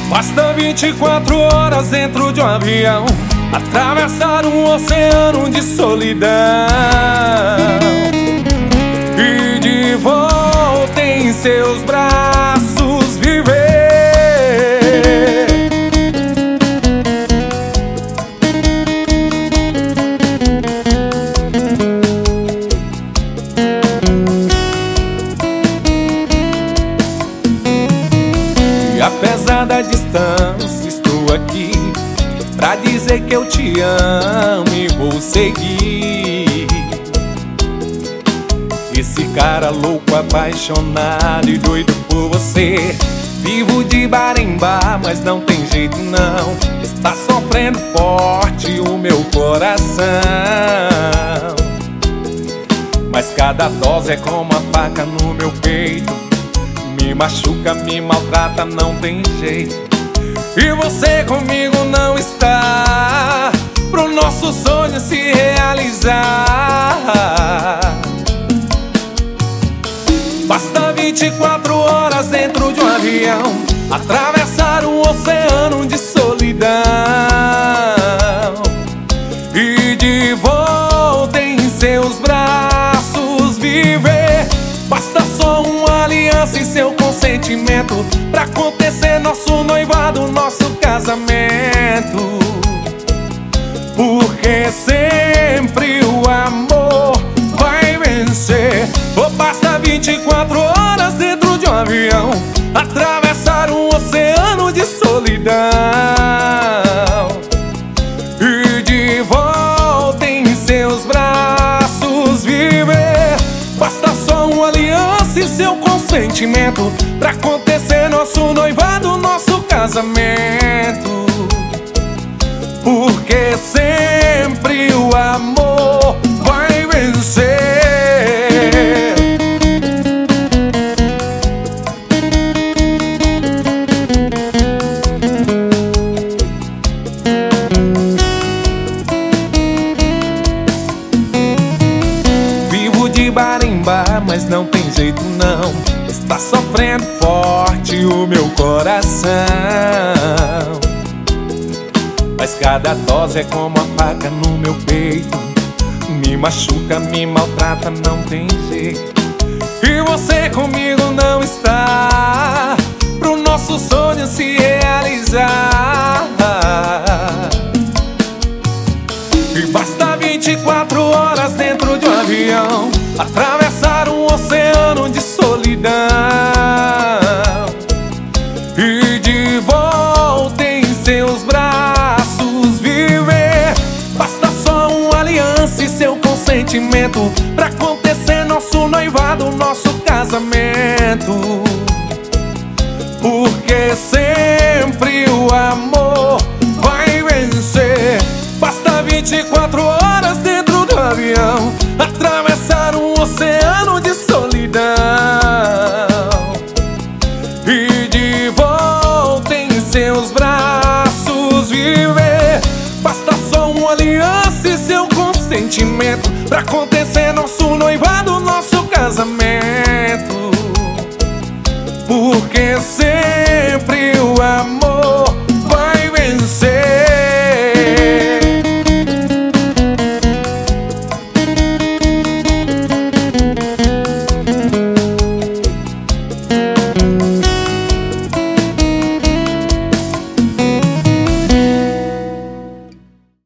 Basta 24 horas dentro de um avião, atravessar um oceano de solidão e de volta em seus braços viver. E apesar da distância, estou aqui pra dizer que eu te amo e vou seguir. Esse cara louco, apaixonado e doido por você. Vivo de bar em bar, mas não tem jeito não. Está sofrendo forte o meu coração. Mas cada dose é como uma faca no meu peito. Me machuca, me maltrata, não tem jeito. E você comigo não está pro nosso sonho se realizar. Basta 24 horas dentro de um avião, atravessar um oceano de solidão e de volta em seus braços viver. Basta só uma aliança e seu consentimento pra acontecer nosso noivado, nosso casamento. Porque sempre o amor vai vencer. Ou basta 24 horas dentro de um avião, atravessar um oceano de solidão e de volta em seus braços viver. Basta só uma aliança e seu consentimento pra acontecer nosso noivado, nosso casamento. Porque sempre o amor vai vencer. Vivo de bar em bar, mas não tem jeito não. Está sofrendo forte o meu coração. Mas cada dose é como uma faca no meu peito. Me machuca, me maltrata, não tem jeito. E você comigo não está pro nosso sonho se realizar. E basta 24 horas dentro de um avião, atravessar um oceano de solidão e de volta em seus braços viver. Basta só uma aliança e seu consentimento pra acontecer nosso noivado, nosso casamento. Porque sempre o amor vai vencer. Basta 24 horas dentro do avião, atravessar um oceano de solidão e de volta em seus braços viver. Basta só uma aliança e seu consentimento pra acontecer nosso noivado, nosso casamento. Porque